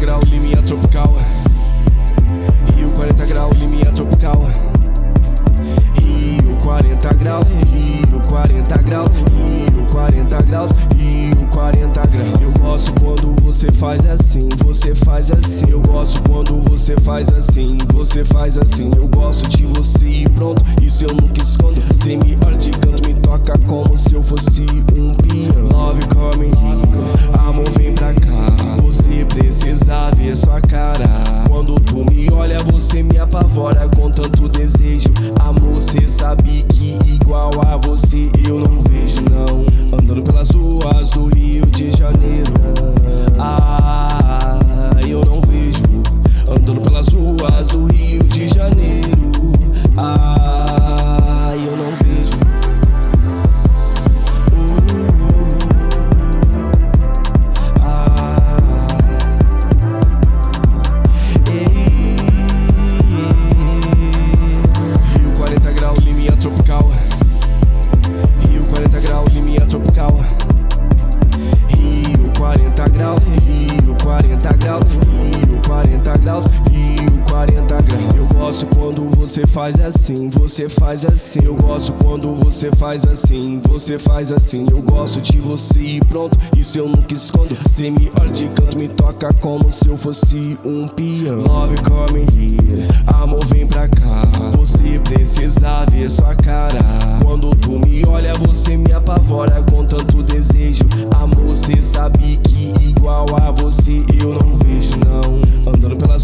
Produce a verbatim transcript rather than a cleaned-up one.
graus, liminha tropical. Rio quarenta graus, liminha tropical. Rio quarenta graus, Rio quarenta graus, Rio quarenta graus, Rio quarenta graus. Eu gosto quando você faz assim, você faz assim. Eu gosto quando você faz assim, você faz assim. Eu gosto de você e pronto, isso eu nunca escondo. Cê me olha de canto, me toca como se eu fosse um piano. Love come here, amor vem pra cá. Você precisa ver sua cara. Quando tu me olha, você me apavora com tanto desejo. Amor, cê sabe que igual a você eu não vejo não. Andando pelas ruas do Rio de Janeiro, ah, eu não vejo. Andando pelas ruas do Rio de Janeiro, ah, eu não vejo. uh, ah, ei, ei. Rio quarenta graus, liminha tropical. Rio quarenta graus, liminha tropical. Rio quarenta graus, Rio quarenta graus, Rio quarenta graus, Rio quarenta graus. Eu gosto quando você faz assim, você faz assim. Eu gosto quando você faz assim, você faz assim. Eu gosto de você e pronto, isso eu nunca escondo. Cê me olha de canto, me toca como se eu fosse um piano. Love come here, amor vem pra cá. Você precisa ver sua cara. Quando tu me olha, você me apavora com tanto desejo. Amor, cê sabe que igual a você eu não vejo não. Andando pelas